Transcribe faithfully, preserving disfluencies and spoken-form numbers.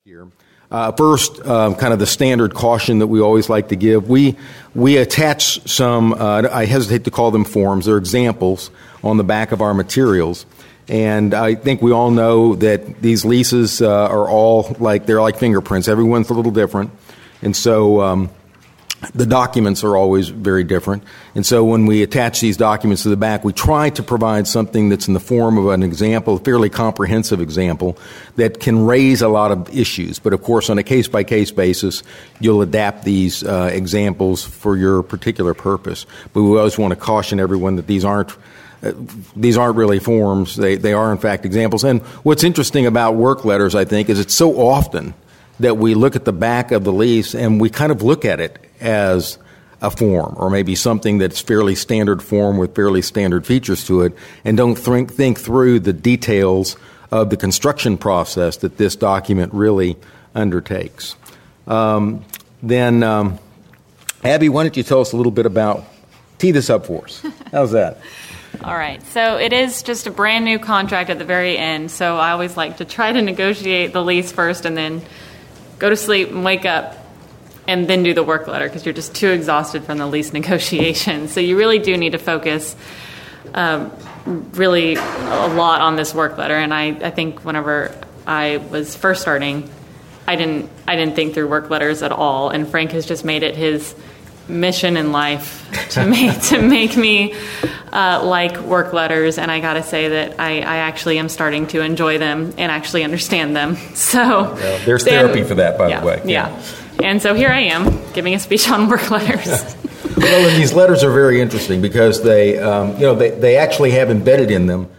Here. Uh, first, um, kind of the standard caution that we always like to give. We we attach some, uh, I hesitate to call them forms, they're examples on the back of our materials. And I think we all know that these leases uh, are all like, they're like fingerprints. Everyone's a little different. And so um, the documents are always very different. And so when we attach these documents to the back, we try to provide something that's in the form of an example, a fairly comprehensive example, that can raise a lot of issues. But of course, on a case-by-case basis, you'll adapt these uh, examples for your particular purpose. But we always want to caution everyone that these aren't Uh, these aren't really forms. They they are, in fact, examples. And what's interesting about work letters, I think, is it's so often that we look at the back of the lease and we kind of look at it as a form or maybe something that's fairly standard form with fairly standard features to it and don't think, think through the details of the construction process that this document really undertakes. Um, then, um, Abby, why don't you tell us a little bit about, tee this up for us. How's that? All right. So it is just a brand new contract at the very end. So I always like to try to negotiate the lease first and then go to sleep and wake up and then do the work letter because you're just too exhausted from the lease negotiation. So you really do need to focus um, really a lot on this work letter. And I, I think whenever I was first starting, I didn't I didn't think through work letters at all. And Frank has just made it his mission in life to make to make me uh, like work letters, and I got to say that I, I actually am starting to enjoy them and actually understand them. So well, there's then, therapy for that, by yeah, the way. Yeah. yeah, and so here I am giving a speech on work letters. Well, and these letters are very interesting because they, um, you know, they they actually have embedded in them